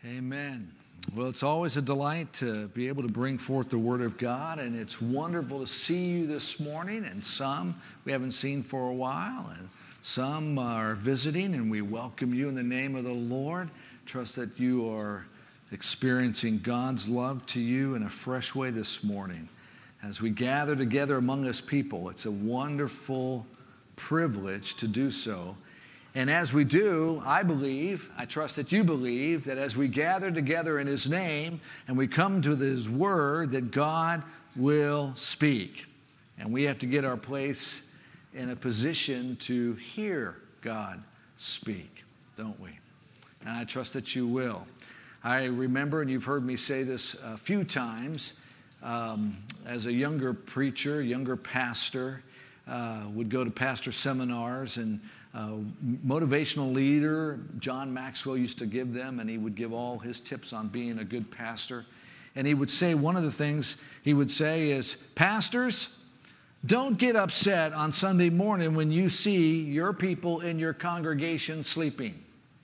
Amen. Well, it's always a delight to be able to bring forth the Word of God, and it's wonderful to see you this morning, and some we haven't seen for a while, and some are visiting, and we welcome you in the name of the Lord. Trust that you are experiencing God's love to you in a fresh way this morning. As we gather together among His people, it's a wonderful privilege to do so. And as we do, I trust that you believe, that as we gather together in His name and we come to His Word, that God will speak. And we have to get our place in a position to hear God speak, don't we? And I trust that you will. I remember, and you've heard me say this a few times, as a younger preacher, younger pastor, would go to pastor seminars, and motivational leader John Maxwell used to give them, and he would give all his tips on being a good pastor. And he would say, one of the things he would say is, pastors, don't get upset on Sunday morning when you see your people in your congregation sleeping.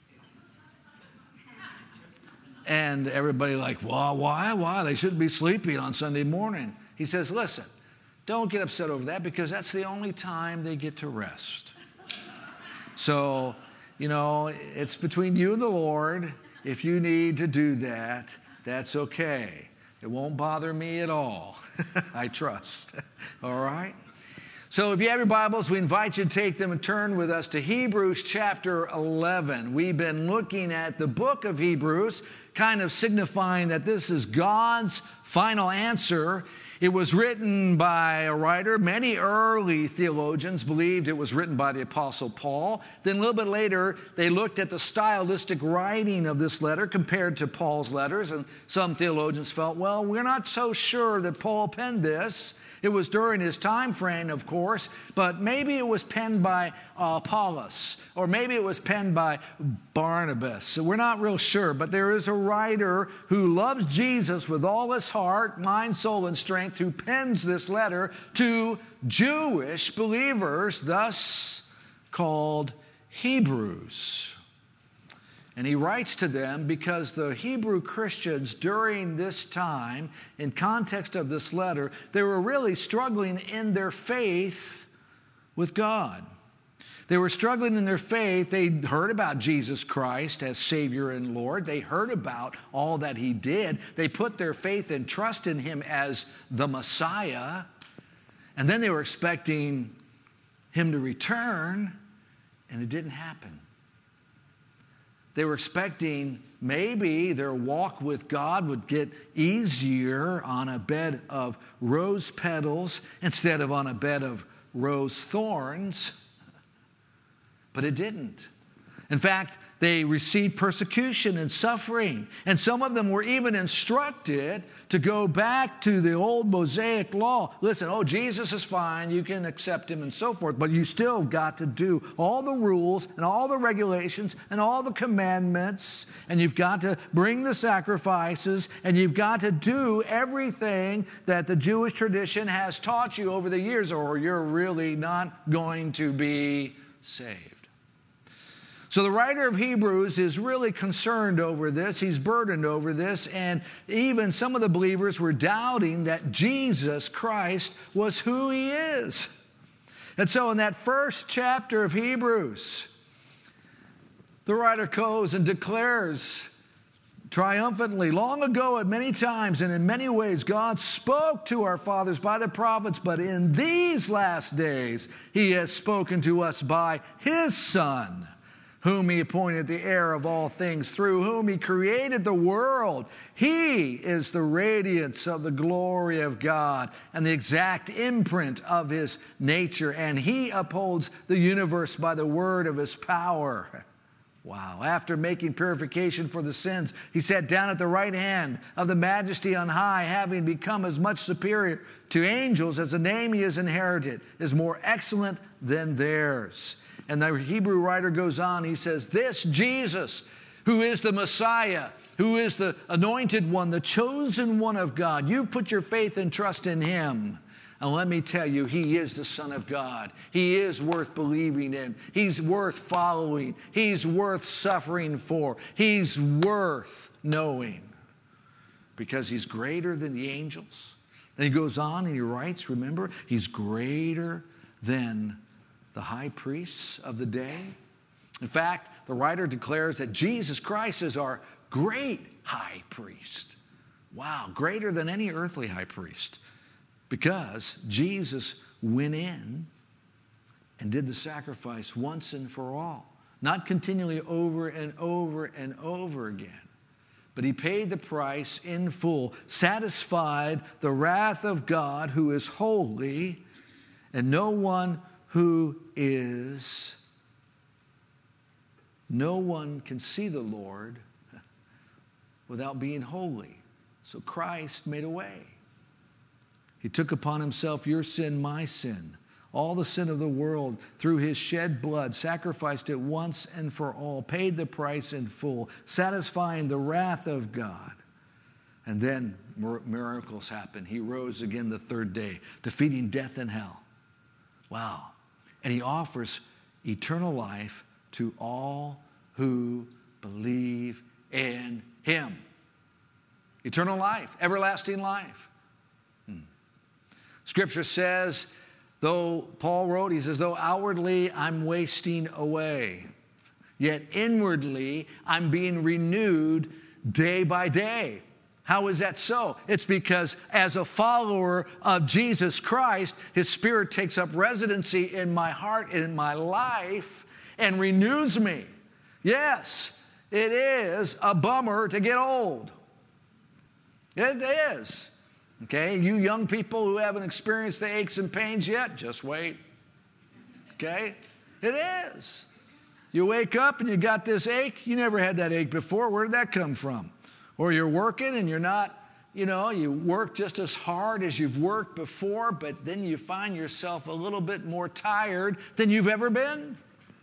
And everybody like, well, why? They shouldn't be sleeping on Sunday morning. He says, listen, don't get upset over that, because that's the only time they get to rest. So, it's between you and the Lord. If you need to do that, that's okay. It won't bother me at all. I trust. All right? So if you have your Bibles, we invite you to take them and turn with us to Hebrews chapter 11. We've been looking at the book of Hebrews, kind of signifying that this is God's final answer. It was written by a writer. Many early theologians believed it was written by the Apostle Paul. Then a little bit later, they looked at the stylistic writing of this letter compared to Paul's letters, and some theologians felt, well, we're not so sure that Paul penned this. It was during his time frame, of course, but maybe it was penned by Apollos, or maybe it was penned by Barnabas. So we're not real sure, but there is a writer who loves Jesus with all his heart, mind, soul, and strength, who pens this letter to Jewish believers, thus called Hebrews. And he writes to them because the Hebrew Christians during this time, in context of this letter, they were really struggling in their faith with God. They were struggling in their faith. They heard about Jesus Christ as Savior and Lord. They heard about all that He did. They put their faith and trust in Him as the Messiah. And then they were expecting Him to return, and it didn't happen. They were expecting maybe their walk with God would get easier on a bed of rose petals instead of on a bed of rose thorns, but it didn't. In fact, they received persecution and suffering, and some of them were even instructed to go back to the old Mosaic law. Listen, Jesus is fine, you can accept Him and so forth, but you still got to do all the rules and all the regulations and all the commandments, and you've got to bring the sacrifices, and you've got to do everything that the Jewish tradition has taught you over the years, or you're really not going to be saved. So the writer of Hebrews is really concerned over this. He's burdened over this. And even some of the believers were doubting that Jesus Christ was who He is. And so in that first chapter of Hebrews, the writer goes and declares triumphantly, long ago at many times and in many ways, God spoke to our fathers by the prophets, but in these last days He has spoken to us by His Son, whom He appointed the heir of all things, through whom He created the world. He is the radiance of the glory of God and the exact imprint of His nature, and He upholds the universe by the word of His power. Wow. After making purification for the sins, He sat down at the right hand of the Majesty on high, having become as much superior to angels as the name He has inherited is more excellent than theirs. And the Hebrew writer goes on, he says, this Jesus, who is the Messiah, who is the anointed one, the chosen one of God, you've put your faith and trust in Him. And let me tell you, he is the Son of God. He is worth believing in. He's worth following. He's worth suffering for. He's worth knowing because he's greater than the angels. And he goes on and he writes, remember, he's greater than the high priests of the day. In fact, the writer declares that Jesus Christ is our great high priest. Wow, greater than any earthly high priest. Because Jesus went in and did the sacrifice once and for all. Not continually over and over and over again. But he paid the price in full, satisfied the wrath of God who is holy, and no one can see the Lord without being holy. So Christ made a way. He took upon himself your sin, my sin, all the sin of the world through his shed blood, sacrificed it once and for all, paid the price in full, satisfying the wrath of God. And then miracles happened. He rose again the third day, defeating death and hell. Wow. And he offers eternal life to all who believe in him. Eternal life, everlasting life. Scripture says, Paul wrote, he says, though outwardly I'm wasting away, yet inwardly I'm being renewed day by day. How is that so? It's because as a follower of Jesus Christ, his Spirit takes up residency in my heart and in my life and renews me. Yes, it is a bummer to get old. It is. Okay, you young people who haven't experienced the aches and pains yet, just wait. Okay? It is. You wake up and you got this ache. You never had that ache before. Where did that come from? Or you're working and you're not, you work just as hard as you've worked before, but then you find yourself a little bit more tired than you've ever been.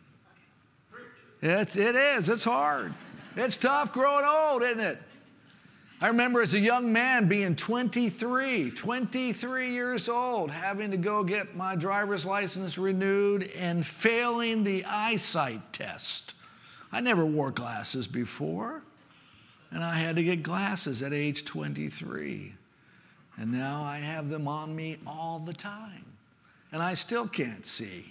It is. It's hard. It's tough growing old, isn't it? I remember as a young man being 23 years old, having to go get my driver's license renewed and failing the eyesight test. I never wore glasses before, and I had to get glasses at age 23. And now I have them on me all the time, and I still can't see.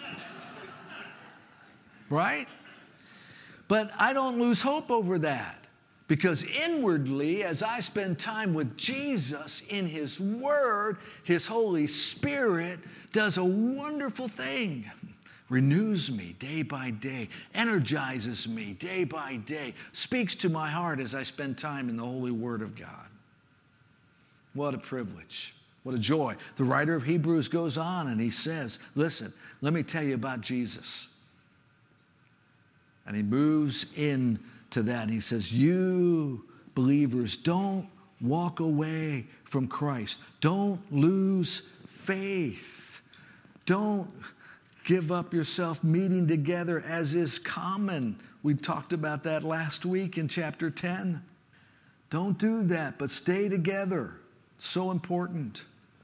Right? But I don't lose hope over that. Because inwardly, as I spend time with Jesus in his word, his Holy Spirit does a wonderful thing. Renews me day by day, energizes me day by day, speaks to my heart as I spend time in the holy word of God. What a privilege. What a joy. The writer of Hebrews goes on and he says, listen, let me tell you about Jesus. And he moves in to that. And he says, you believers, don't walk away from Christ. Don't lose faith. Don't give up yourself meeting together as is common. We talked about that last week in chapter 10. Don't do that, but stay together. So important.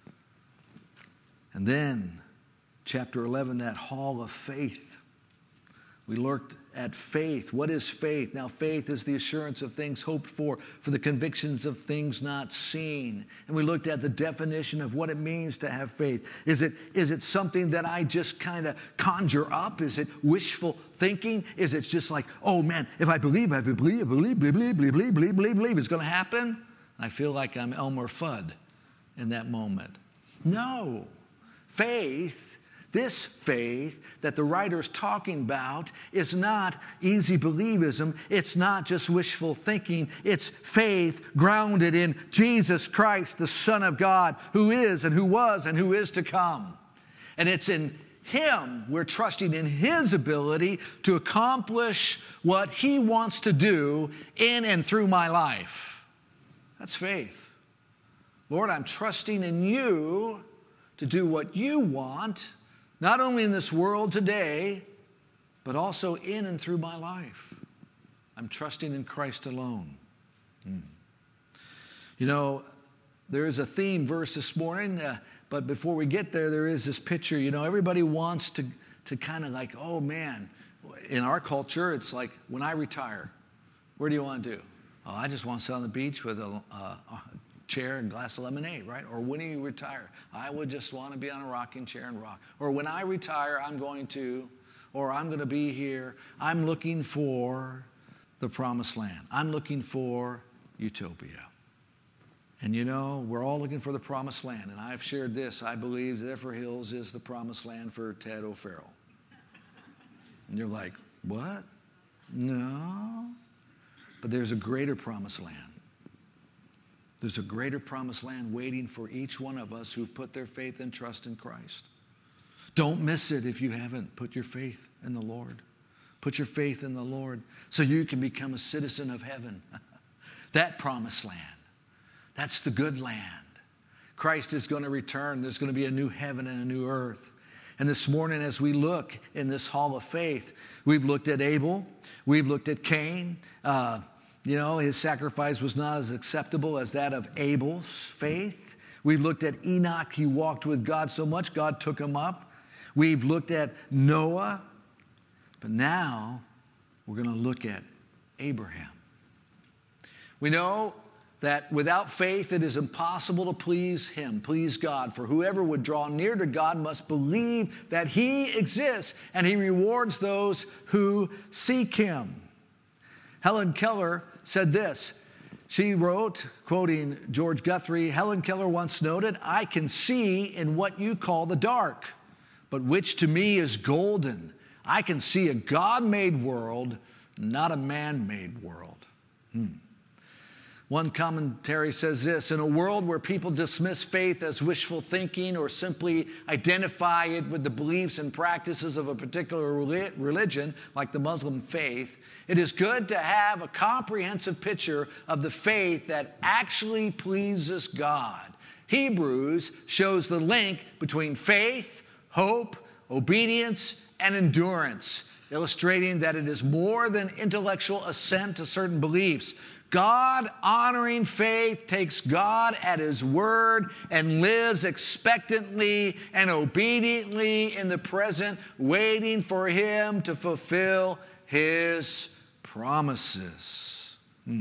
And then, chapter 11, that hall of faith. We looked at faith. What is faith? Now, faith is the assurance of things hoped for the convictions of things not seen. And we looked at the definition of what it means to have faith. Is it something that I just kind of conjure up? Is it wishful thinking? Is it just like, oh man, if I believe, it's going to happen? I feel like I'm Elmer Fudd in that moment. No. Faith, this faith that the writer's talking about is not easy believism. It's not just wishful thinking. It's faith grounded in Jesus Christ, the Son of God, who is and who was and who is to come. And it's in him we're trusting in his ability to accomplish what he wants to do in and through my life. That's faith. Lord, I'm trusting in you to do what you want, not only in this world today, but also in and through my life. I'm trusting in Christ alone. You know, there is a theme verse this morning, But before we get there, there is this picture. Everybody wants to kind of like, oh man, in our culture, it's like, when I retire, where do you want to do? Oh, I just want to sit on the beach with a chair and a glass of lemonade, right? Or when do you retire? I would just want to be on a rocking chair and rock. Or when I retire, I'm going to be here. I'm looking for the promised land. I'm looking for utopia. And we're all looking for the promised land. And I've shared this. I believe Zephyr Hills is the promised land for Ted O'Farrell. And you're like, what? No. But there's a greater promised land. There's a greater promised land waiting for each one of us who've put their faith and trust in Christ. Don't miss it if you haven't put your faith in the Lord. Put your faith in the Lord so you can become a citizen of heaven. That promised land. That's the good land. Christ is going to return. There's going to be a new heaven and a new earth. And this morning, as we look in this hall of faith, we've looked at Abel. We've looked at Cain. His sacrifice was not as acceptable as that of Abel's faith. We've looked at Enoch. He walked with God so much, God took him up. We've looked at Noah. But now, we're going to look at Abraham. We know that without faith, it is impossible to please him, please God. For whoever would draw near to God must believe that he exists, and he rewards those who seek him. Helen Keller said this. She wrote, quoting George Guthrie, Helen Keller once noted, I can see in what you call the dark, but which to me is golden. I can see a God-made world, not a man-made world. One commentary says this, in a world where people dismiss faith as wishful thinking or simply identify it with the beliefs and practices of a particular religion, like the Muslim faith, it is good to have a comprehensive picture of the faith that actually pleases God. Hebrews shows the link between faith, hope, obedience, and endurance, illustrating that it is more than intellectual assent to certain beliefs. God-honoring faith takes God at his word and lives expectantly and obediently in the present, waiting for him to fulfill his promises.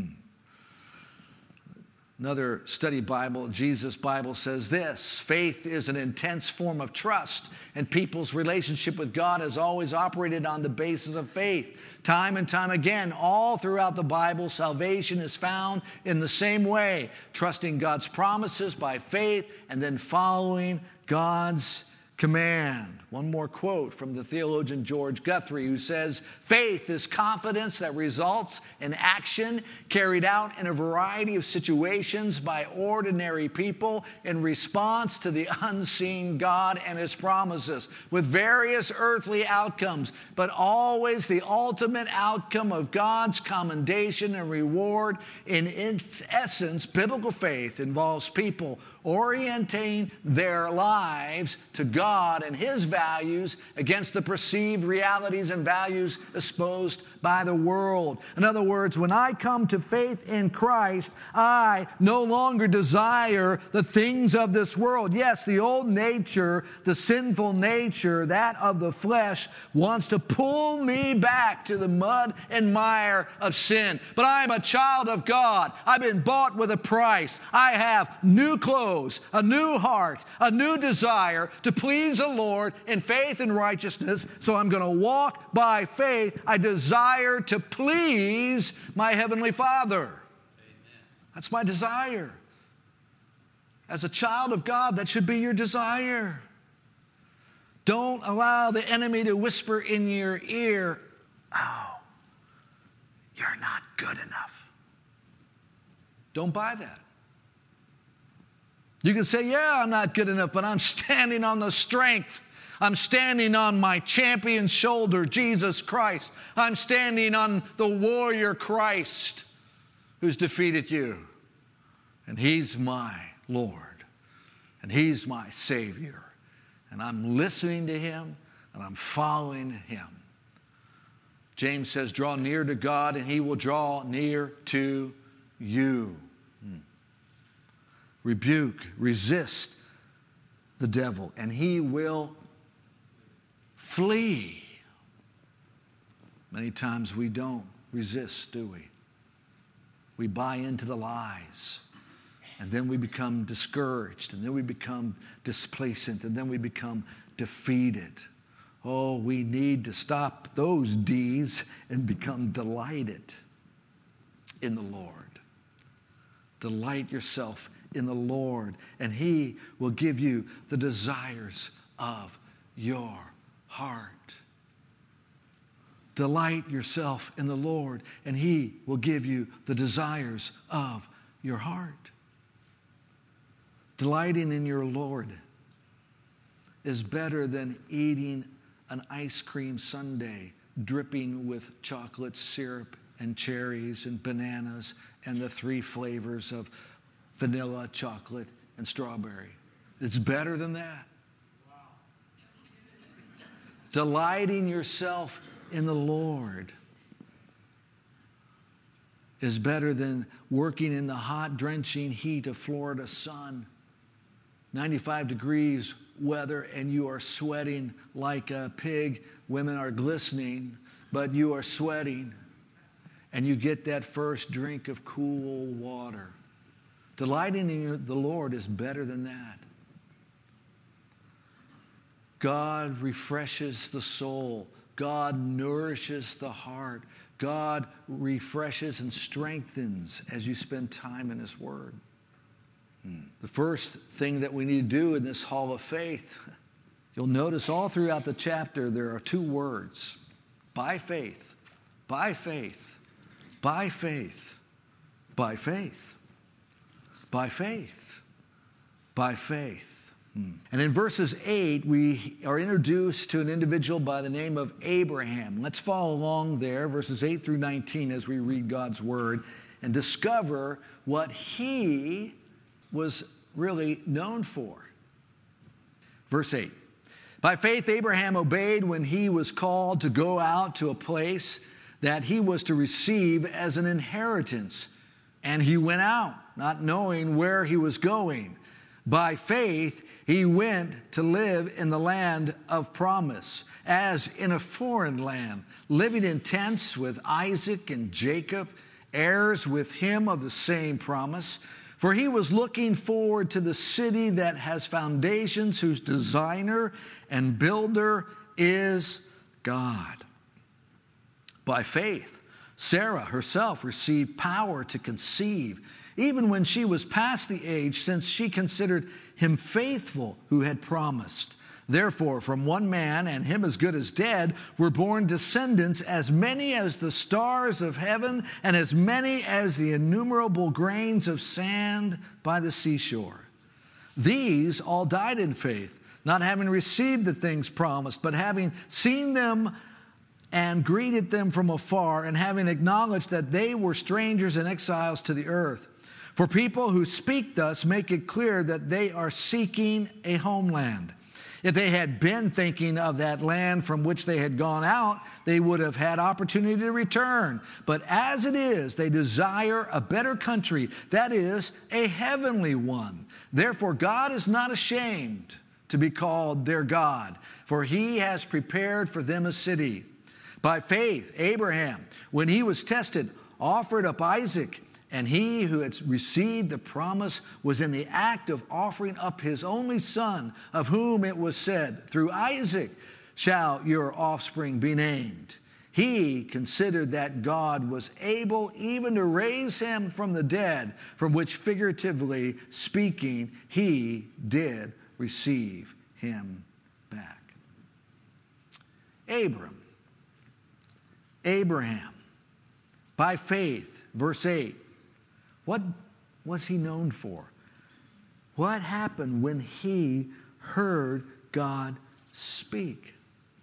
Another study Bible, Jesus Bible, says this, faith is an intense form of trust, and people's relationship with God has always operated on the basis of faith. Time and time again, all throughout the Bible, salvation is found in the same way, trusting God's promises by faith and then following God's command. One more quote from the theologian George Guthrie, who says, faith is confidence that results in action carried out in a variety of situations by ordinary people in response to the unseen God and his promises, with various earthly outcomes, but always the ultimate outcome of God's commendation and reward. In its essence, biblical faith involves people orienting their lives to God and his values against the perceived realities and values exposed by the world. In other words, when I come to faith in Christ, I no longer desire the things of this world. Yes, the old nature, the sinful nature, that of the flesh, wants to pull me back to the mud and mire of sin. But I am a child of God. I've been bought with a price. I have new clothes, a new heart, a new desire to please the Lord in faith and righteousness. So I'm going to walk by faith. I desire to please my Heavenly Father. Amen. That's my desire. As a child of God, that should be your desire. Don't allow the enemy to whisper in your ear, oh, you're not good enough. Don't buy that. You can say, yeah, I'm not good enough, but I'm standing on the strength. I'm standing on my champion's shoulder, Jesus Christ. I'm standing on the warrior Christ who's defeated you. And he's my Lord. And he's my Savior. And I'm listening to him and I'm following him. James says, draw near to God and he will draw near to you. Rebuke, resist the devil, and he will flee. Many times we don't resist, do we? We buy into the lies, and then we become discouraged, and then we become displacent, and then we become defeated. Oh, we need to stop those D's and become delighted in the Lord. Delight yourself in the Lord, and He will give you the desires of your heart. Delight yourself in the Lord, and He will give you the desires of your heart. Delighting in your Lord is better than eating an ice cream sundae dripping with chocolate syrup and cherries and bananas and the 3 flavors of vanilla, chocolate, and strawberry. It's better than that. Wow. Delighting yourself in the Lord is better than working in the hot, drenching heat of Florida sun. 95 degrees weather, and you are sweating like a pig. Women are glistening, but you are sweating. And you get that first drink of cool water. Delighting in the Lord is better than that. God refreshes the soul. God nourishes the heart. God refreshes and strengthens as you spend time in His Word. The first thing that we need to do in this hall of faith, you'll notice all throughout the chapter there are 2 words. By faith, by faith, by faith, by faith, by faith, by faith. And in verses 8, we are introduced to an individual by the name of Abraham. Let's follow along there, verses 8 through 19, as we read God's Word and discover what he was really known for. Verse 8. By faith, Abraham obeyed when he was called to go out to a place that he was to receive as an inheritance. And he went out, not knowing where he was going. By faith, he went to live in the land of promise, as in a foreign land, living in tents with Isaac and Jacob, heirs with him of the same promise. For he was looking forward to the city that has foundations, whose designer and builder is God. By faith, Sarah herself received power to conceive, even when she was past the age, since she considered him faithful who had promised. Therefore, from one man, and him as good as dead, were born descendants as many as the stars of heaven, and as many as the innumerable grains of sand by the seashore. These all died in faith, not having received the things promised, but having seen them and greeted them from afar, and having acknowledged that they were strangers and exiles to the earth. For people who speak thus make it clear that they are seeking a homeland. If they had been thinking of that land from which they had gone out, they would have had opportunity to return. But as it is, they desire a better country, that is, a heavenly one. Therefore, God is not ashamed to be called their God, for He has prepared for them a city. By faith, Abraham, when he was tested, offered up Isaac, and he who had received the promise was in the act of offering up his only son, of whom it was said, through Isaac shall your offspring be named. He considered that God was able even to raise him from the dead, from which, figuratively speaking, he did receive him back. Abraham, by faith, verse 8, what was he known for? What happened when he heard God speak?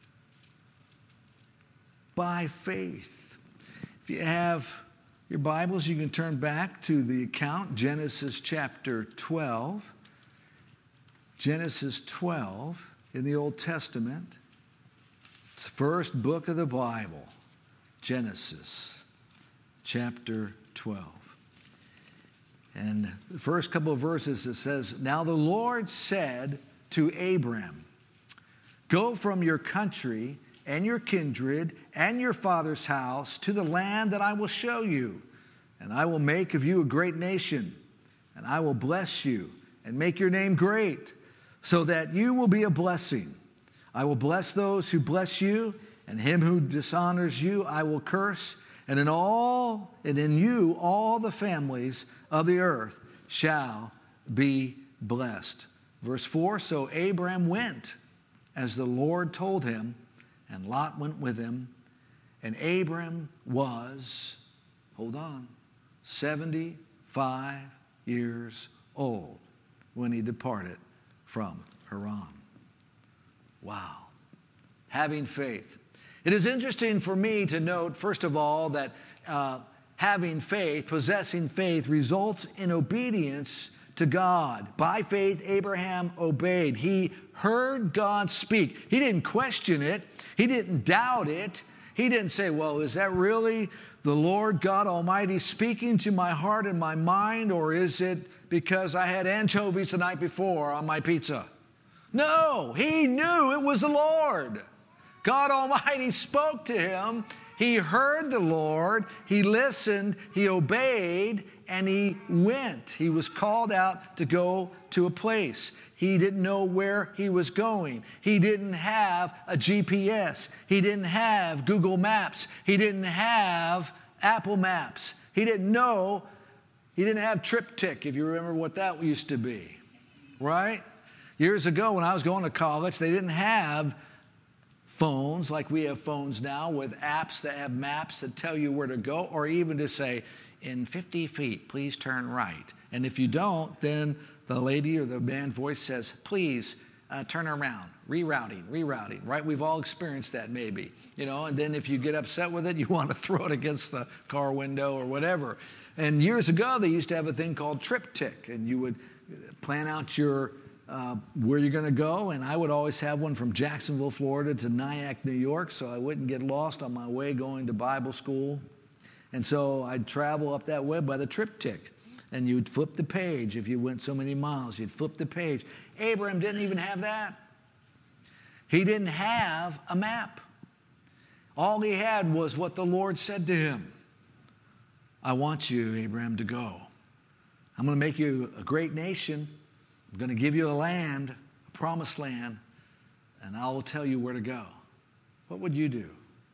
By faith. If you have your Bibles, you can turn back to the account, Genesis chapter 12. Genesis 12 in the Old Testament. It's the first book of the Bible. Genesis chapter 12. And the first couple of verses, it says, Now the Lord said to Abram, "Go from your country and your kindred and your father's house to the land that I will show you, and I will make of you a great nation, and I will bless you and make your name great, so that you will be a blessing. I will bless those who bless you, and him who dishonors you I will curse, and in you all the families of the earth shall be blessed." Verse 4, "So Abram went as the Lord told him, and Lot went with him. And Abram was," hold on, 75 years old when he departed from Haran. Wow. Having faith. It is interesting for me to note, first of all, that having faith, possessing faith, results in obedience to God. By faith, Abraham obeyed. He heard God speak. He didn't question it. He didn't doubt it. He didn't say, well, is that really the Lord God Almighty speaking to my heart and my mind, or is it because I had anchovies the night before on my pizza? No, he knew it was the Lord. God Almighty spoke to him. He heard the Lord. He listened. He obeyed, and he went. He was called out to go to a place. He didn't know where he was going. He didn't have a GPS. He didn't have Google Maps. He didn't have Apple Maps. He didn't know. He didn't have TripTik, if you remember what that used to be, right? Years ago when I was going to college, they didn't have phones like we have phones now with apps that have maps that tell you where to go, or even to say, in 50 feet, please turn right. And if you don't, then the lady or the man voice says, please turn around, rerouting, right? We've all experienced that maybe, and then if you get upset with it, you want to throw it against the car window or whatever. And years ago, they used to have a thing called TripTik, and you would plan out your where you're going to go, and I would always have one from Jacksonville, Florida to Nyack, New York, so I wouldn't get lost on my way going to Bible school. And so I'd travel up that way by the TripTik, and you'd flip the page. If you went so many miles, you'd flip the page. Abraham didn't even have that. He didn't have a map. All he had was what the Lord said to him. I want you, Abraham, to go. I'm going to make you a great nation. I'm going to give you a land, a promised land, and I will tell you where to go. What would you do?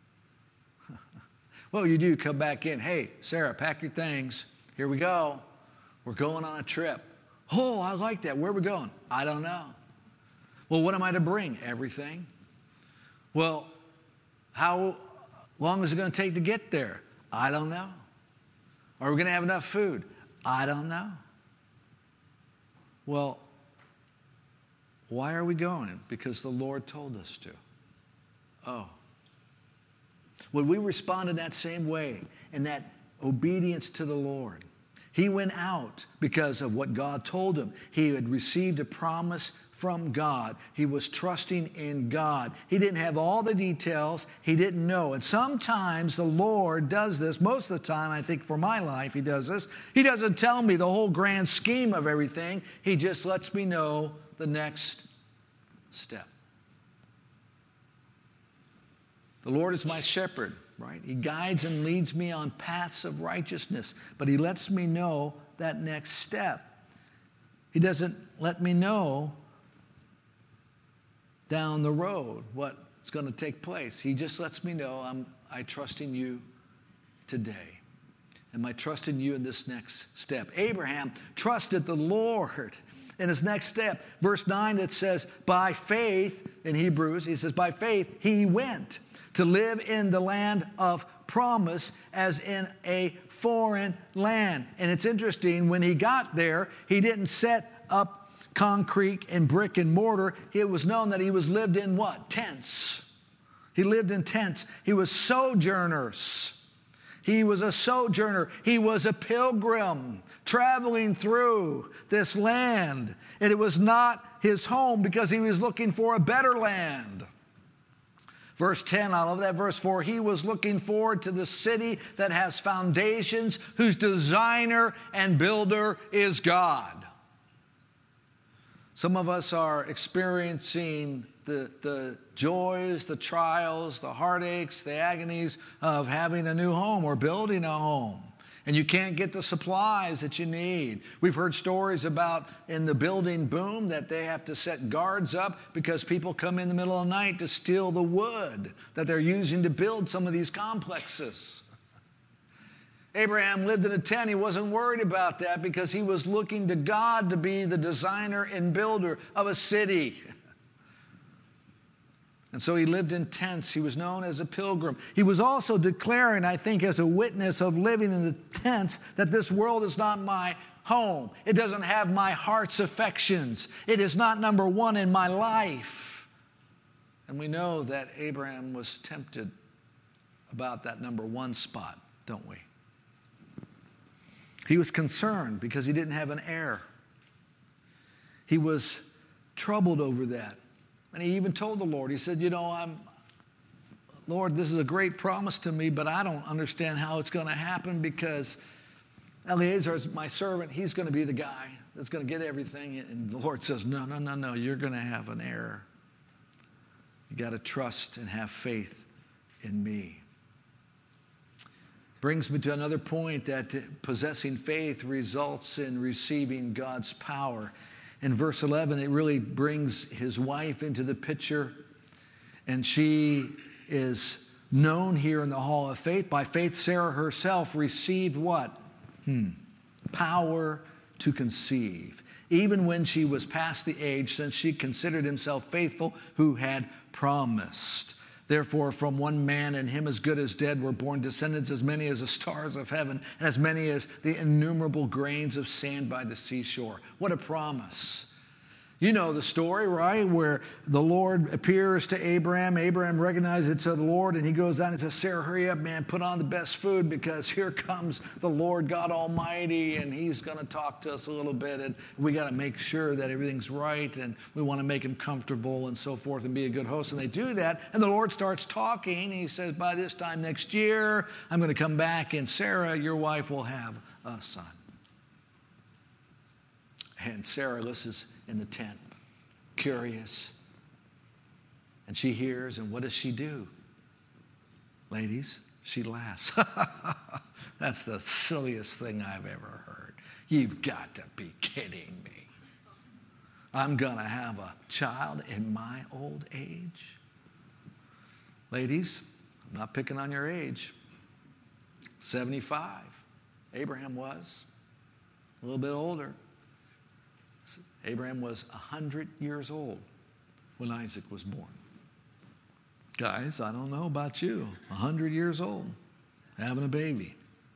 What would you do? Come back in. Hey, Sarah, pack your things. Here we go. We're going on a trip. Oh, I like that. Where are we going? I don't know. Well, what am I to bring? Everything. Well, how long is it going to take to get there? I don't know. Are we going to have enough food? I don't know. Well, why are we going? Because the Lord told us to. Oh. Would we respond in that same way, in that obedience to the Lord? He went out because of what God told him. He had received a promise from God. He was trusting in God. He didn't have all the details. He didn't know. And sometimes the Lord does this. Most of the time, I think for my life, he does this. He doesn't tell me the whole grand scheme of everything. He just lets me know the next step. The Lord is my shepherd, right? He guides and leads me on paths of righteousness, but he lets me know that next step. He doesn't let me know down the road what's going to take place. He just lets me know I trust in you today. Am I trusting you in this next step? Abraham trusted the Lord in his next step. Verse 9, it says, by faith, in Hebrews, he says, by faith he went to live in the land of promise as in a foreign land. And it's interesting, when he got there, he didn't set up concrete and brick and mortar. It was known that he was lived in what? Tents. He lived in tents. He was sojourners. He was a sojourner. He was a pilgrim traveling through this land. And it was not his home because he was looking for a better land. Verse 10, I love that verse 4. He was looking forward to the city that has foundations, whose designer and builder is God. Some of us are experiencing the joys, the trials, the heartaches, the agonies of having a new home or building a home. And you can't get the supplies that you need. We've heard stories about in the building boom that they have to set guards up because people come in the middle of the night to steal the wood that they're using to build some of these complexes. Abraham lived in a tent. He wasn't worried about that because he was looking to God to be the designer and builder of a city. And so he lived in tents. He was known as a pilgrim. He was also declaring, I think, as a witness of living in the tents, that this world is not my home. It doesn't have my heart's affections. It is not number one in my life. And we know that Abraham was tempted about that number one spot, don't we? He was concerned because he didn't have an heir. He was troubled over that. And he even told the Lord, he said, Lord, this is a great promise to me, but I don't understand how it's going to happen because Eliezer is my servant. He's going to be the guy that's going to get everything. And the Lord says, no, you're going to have an heir. You got to trust and have faith in me. Brings me to another point that possessing faith results in receiving God's power. In verse 11, it really brings his wife into the picture, and she is known here in the Hall of Faith. By faith, Sarah herself received what? Power to conceive, even when she was past the age, since she considered himself faithful who had promised. Therefore, from one man, and him as good as dead, were born descendants as many as the stars of heaven, and as many as the innumerable grains of sand by the seashore. What a promise. You know the story, right? Where the Lord appears to Abraham. Abraham recognizes it's the Lord, and he goes down and says, Sarah, hurry up, man, put on the best food because here comes the Lord God Almighty, and he's going to talk to us a little bit, and we got to make sure that everything's right, and we want to make him comfortable and so forth and be a good host. And they do that, and the Lord starts talking, and he says, by this time next year, I'm going to come back, and Sarah, your wife, will have a son. And Sarah listens in the tent, curious. And she hears, and what does she do? Ladies, she laughs. That's the silliest thing I've ever heard. You've got to be kidding me. I'm going to have a child in my old age? Ladies, I'm not picking on your age. 75. Abraham was a little bit older. Abraham was 100 years old when Isaac was born. Guys, I don't know about you. 100 years old, having a baby.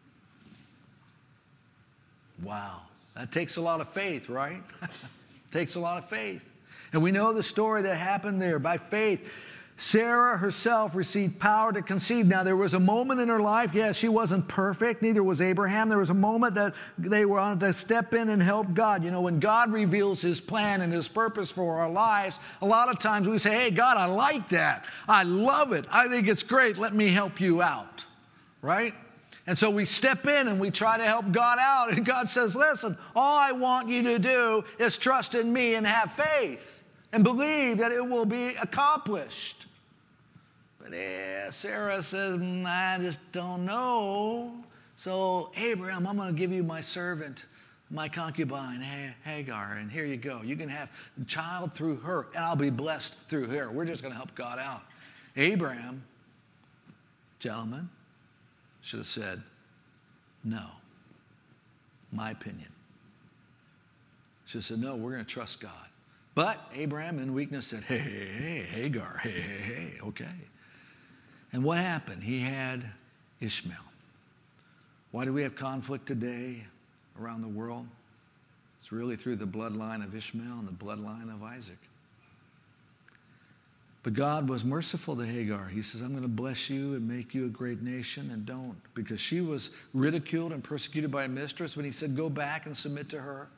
Wow. That takes a lot of faith, right? Takes a lot of faith. And we know the story that happened there. By faith, Sarah herself received power to conceive. Now, there was a moment in her life, yes, she wasn't perfect, neither was Abraham. There was a moment that they were on to step in and help God. You know, when God reveals his plan and his purpose for our lives, a lot of times we say, hey, God, I like that. I love it. I think it's great. Let me help you out, right? And so we step in and we try to help God out. And God says, listen, all I want you to do is trust in me and have faith and believe that it will be accomplished. But Sarah says, I just don't know. So, Abraham, I'm going to give you my servant, my concubine, Hagar, and here you go. You can have a child through her, and I'll be blessed through her. We're just going to help God out. Abraham, gentlemen, should have said, no, my opinion. Should have said, no, we're going to trust God. But Abraham, in weakness, said, hey, Hagar, hey, okay. And what happened? He had Ishmael. Why do we have conflict today around the world? It's really through the bloodline of Ishmael and the bloodline of Isaac. But God was merciful to Hagar. He says, I'm going to bless you and make you a great nation, and don't. Because she was ridiculed and persecuted by a mistress, but he said, go back and submit to her.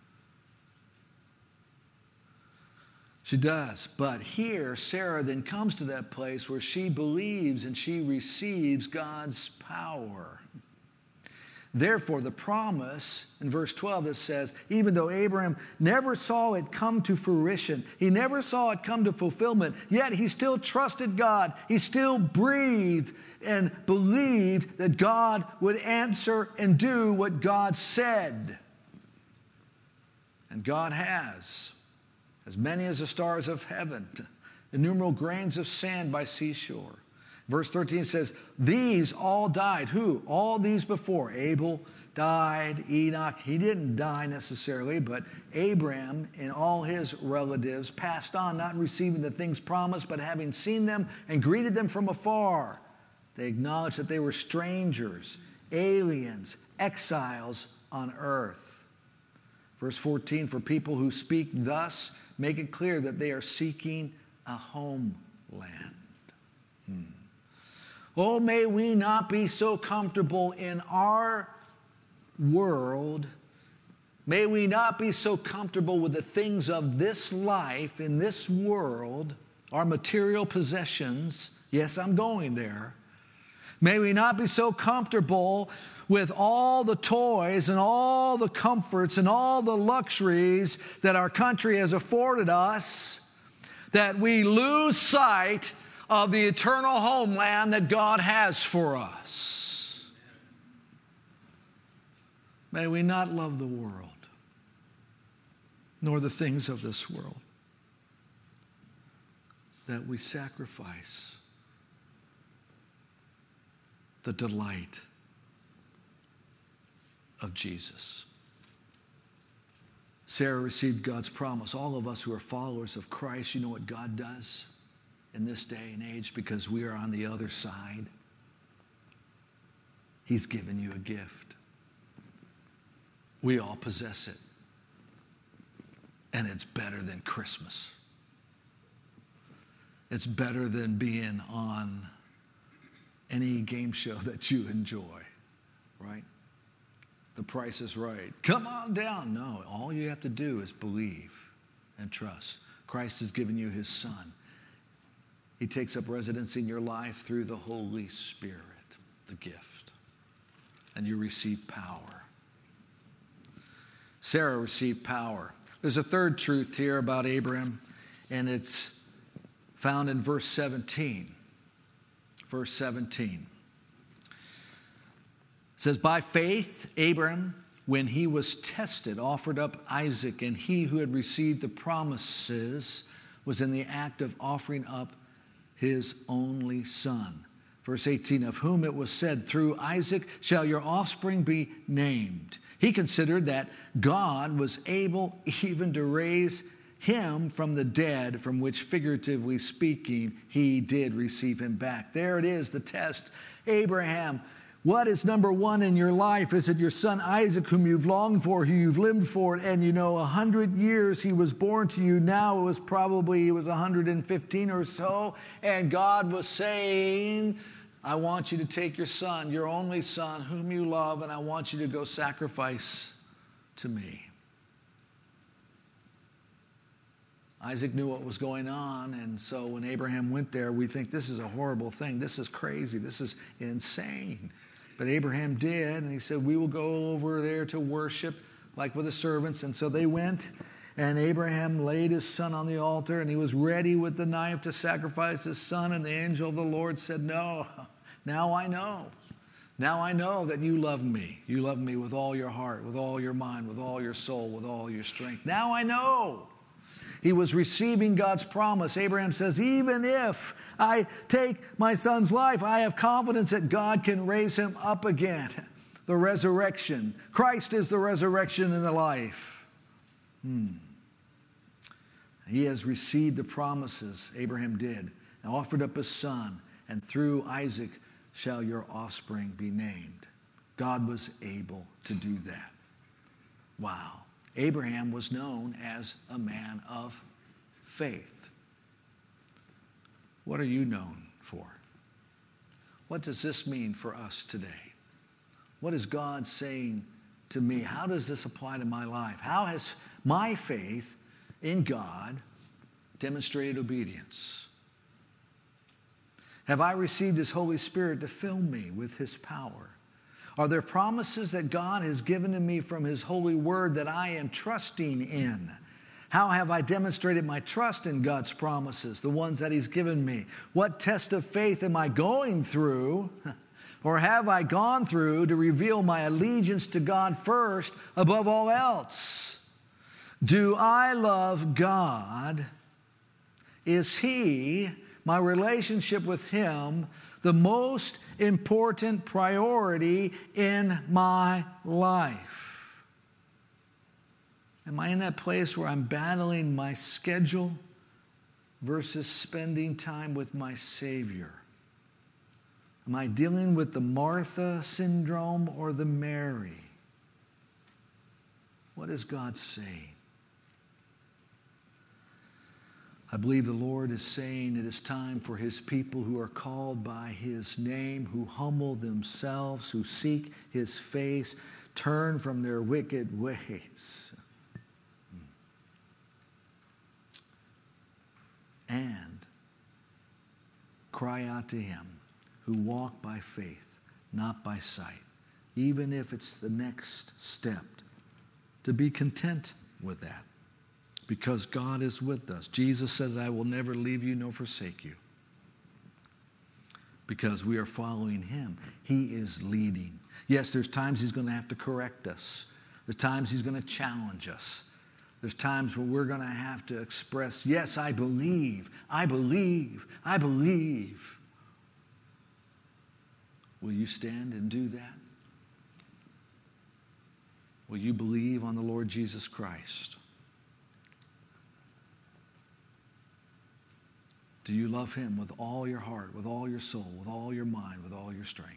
She does. But here, Sarah then comes to that place where she believes and she receives God's power. Therefore, the promise in verse 12 that says, even though Abraham never saw it come to fruition, he never saw it come to fulfillment, yet he still trusted God. He still breathed and believed that God would answer and do what God said. And God has, as many as the stars of heaven, innumerable grains of sand by seashore. Verse 13 says, these all died. Who? All these before. Abel died. Enoch, he didn't die necessarily, but Abraham and all his relatives passed on, not receiving the things promised, but having seen them and greeted them from afar. They acknowledged that they were strangers, aliens, exiles on earth. Verse 14, for people who speak thus, make it clear that they are seeking a homeland. Oh, may we not be so comfortable in our world. May we not be so comfortable with the things of this life, in this world, our material possessions. Yes, I'm going there. May we not be so comfortable with all the toys and all the comforts and all the luxuries that our country has afforded us, that we lose sight of the eternal homeland that God has for us. May we not love the world, nor the things of this world, that we sacrifice the delight of Jesus. Sarah received God's promise. All of us who are followers of Christ, you know what God does in this day and age, because we are on the other side. He's given you a gift. We all possess it. And it's better than Christmas. It's better than being on any game show that you enjoy, right? The Price is Right. Come on down. No, all you have to do is believe and trust. Christ has given you his Son. He takes up residence in your life through the Holy Spirit, the gift. And you receive power. Sarah received power. There's a third truth here about Abraham, and it's found in verse 17. Verse 17. It says, by faith, Abraham, when he was tested, offered up Isaac, and he who had received the promises was in the act of offering up his only son. Verse 18, of whom it was said, through Isaac shall your offspring be named. He considered that God was able even to raise him from the dead, from which, figuratively speaking, he did receive him back. There it is, the test. Abraham, what is number one in your life? Is it your son Isaac, whom you've longed for, who you've lived for? And 100 years he was born to you. Now it was probably 115 or so. And God was saying, I want you to take your son, your only son, whom you love, and I want you to go sacrifice to me. Isaac knew what was going on, and so when Abraham went there, we think this is a horrible thing. This is crazy. This is insane. But Abraham did, and he said, we will go over there to worship like with the servants. And so they went, and Abraham laid his son on the altar, and he was ready with the knife to sacrifice his son. And the angel of the Lord said, no, now I know. Now I know that you love me. You love me with all your heart, with all your mind, with all your soul, with all your strength. Now I know. He was receiving God's promise. Abraham says, even if I take my son's life, I have confidence that God can raise him up again. The resurrection. Christ is the resurrection and the life. He has received the promises, Abraham did, and offered up his son, and through Isaac shall your offspring be named. God was able to do that. Wow. Abraham was known as a man of faith. What are you known for? What does this mean for us today? What is God saying to me? How does this apply to my life? How has my faith in God demonstrated obedience? Have I received his Holy Spirit to fill me with his power? Are there promises that God has given to me from His holy word that I am trusting in? How have I demonstrated my trust in God's promises, the ones that He's given me? What test of faith am I going through, or have I gone through to reveal my allegiance to God first above all else? Do I love God? Is He, my relationship with Him, the most important priority in my life? Am I in that place where I'm battling my schedule versus spending time with my Savior? Am I dealing with the Martha syndrome or the Mary? What is God saying? I believe the Lord is saying it is time for His people who are called by His name, who humble themselves, who seek His face, turn from their wicked ways, and cry out to Him, who walk by faith, not by sight, even if it's the next step, to be content with that. Because God is with us. Jesus says, I will never leave you nor forsake you. Because we are following Him. He is leading. Yes, there's times He's going to have to correct us. There's times He's going to challenge us. There's times where we're going to have to express, yes, I believe, I believe, I believe. Will you stand and do that? Will you believe on the Lord Jesus Christ? Do you love Him with all your heart, with all your soul, with all your mind, with all your strength?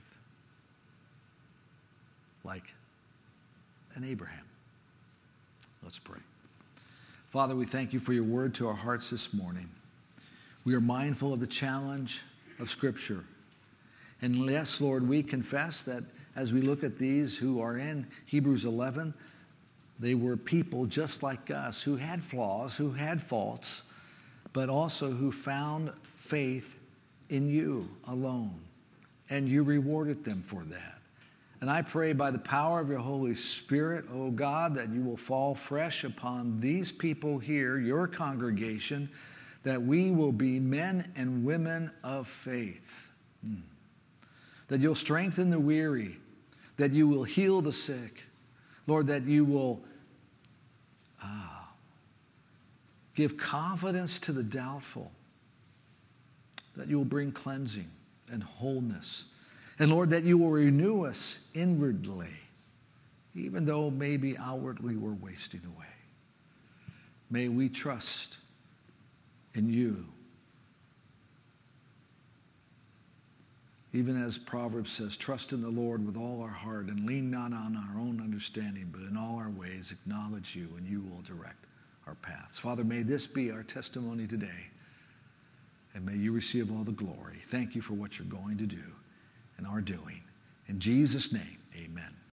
Like an Abraham. Let's pray. Father, we thank You for Your word to our hearts this morning. We are mindful of the challenge of Scripture. And yes, Lord, we confess that as we look at these who are in Hebrews 11, they were people just like us who had flaws, who had faults, but also who found faith in You alone. And You rewarded them for that. And I pray by the power of Your Holy Spirit, oh God, that You will fall fresh upon these people here, Your congregation, that we will be men and women of faith. That You'll strengthen the weary, that You will heal the sick. Lord, that You will give confidence to the doubtful, that You will bring cleansing and wholeness. And Lord, that You will renew us inwardly, even though maybe outwardly we're wasting away. May we trust in You. Even as Proverbs says, trust in the Lord with all our heart and lean not on our own understanding, but in all our ways acknowledge You, and You will direct our paths. Father, may this be our testimony today, and may You receive all the glory. Thank You for what You're going to do and are doing. In Jesus' name, amen.